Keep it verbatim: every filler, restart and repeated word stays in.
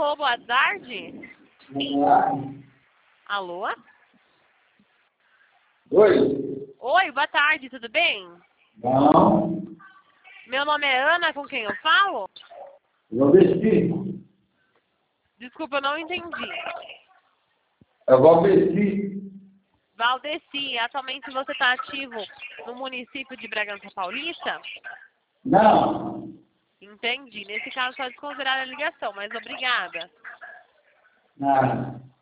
Alô, boa tarde. Alô? Oi. Oi, boa tarde, tudo bem? Não. Meu nome é Ana, com quem eu falo? Valdeci. Desculpa, eu não entendi. É Valdeci. Valdeci, atualmente você está ativo no município de Bragança Paulista? Não. Entendi. Nesse caso, pode desconsiderar a ligação, mas obrigada. Nada.